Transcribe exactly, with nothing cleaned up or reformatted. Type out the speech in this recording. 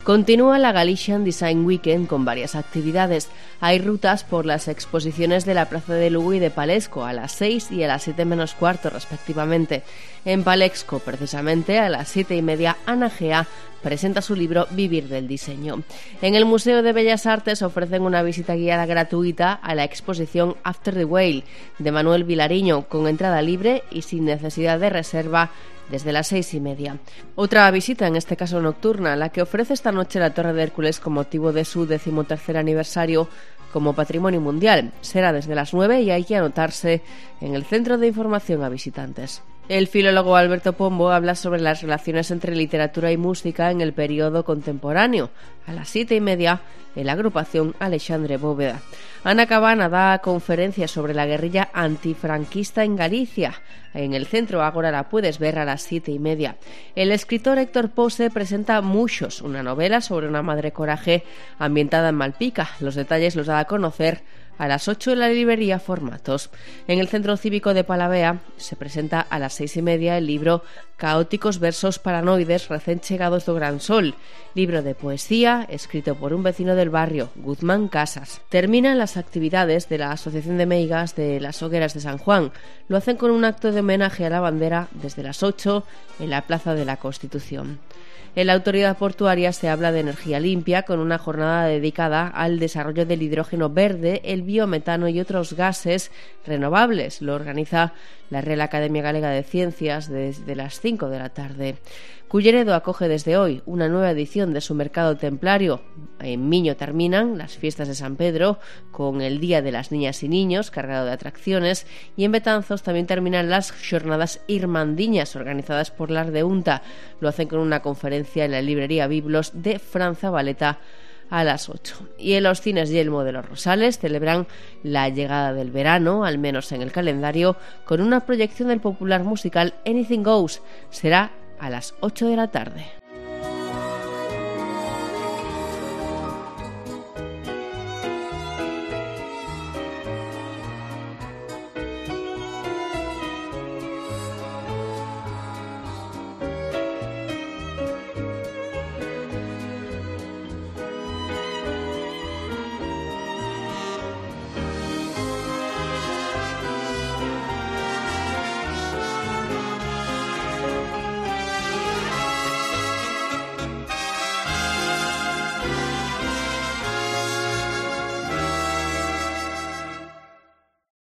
Continúa la Galician Design Weekend con varias actividades. Hay rutas por las exposiciones de la Plaza de Lugo y de Palexco a las seis y a las siete menos cuarto respectivamente. En Palexco, precisamente, a las siete y media, Ana Gea presenta su libro Vivir del diseño. En el Museo de Bellas Artes ofrecen una visita guiada gratuita a la exposición After the Whale de Manuel Vilariño, con entrada libre y sin necesidad de reserva, desde las seis y media. Otra visita, en este caso nocturna, la que ofrece esta noche la Torre de Hércules con motivo de su decimotercer aniversario como Patrimonio Mundial. Será desde las nueve y hay que anotarse en el Centro de Información a Visitantes. El filólogo Alberto Pombo habla sobre las relaciones entre literatura y música en el periodo contemporáneo. A las siete y media, en la agrupación Alexandre Bóveda. Ana Cabana da conferencia sobre la guerrilla antifranquista en Galicia. En el Centro Ágora la puedes ver a las siete y media. El escritor Héctor Pose presenta Muxos, una novela sobre una madre coraje ambientada en Malpica. Los detalles los da a conocer a las ocho en la librería Formatos. En el Centro Cívico de Palavea se presenta a las seis y media el libro Caóticos versos paranoides recén chegados do Gran Sol, libro de poesía escrito por un vecino del barrio, Guzmán Casas. Terminan las actividades de la Asociación de Meigas de las Hogueras de San Juan. Lo hacen con un acto de homenaje a la bandera desde las ocho en la Plaza de la Constitución. En la autoridad portuaria se habla de energía limpia con una jornada dedicada al desarrollo del hidrógeno verde, el biometano y otros gases renovables. Lo organiza la Real Academia Galega de Ciencias desde las cinco de la tarde. Culleredo acoge desde hoy una nueva edición de su mercado templario. En Miño terminan las fiestas de San Pedro con el Día de las Niñas y Niños, cargado de atracciones, y en Betanzos también terminan las jornadas irmandiñas organizadas por la Ardeunta. Lo hacen con una conferencia en la librería Biblos de Fran Zabaleta a las ocho. Y en los cines Yelmo de los Rosales celebran la llegada del verano, al menos en el calendario, con una proyección del popular musical Anything Goes. Será a las ocho de la tarde.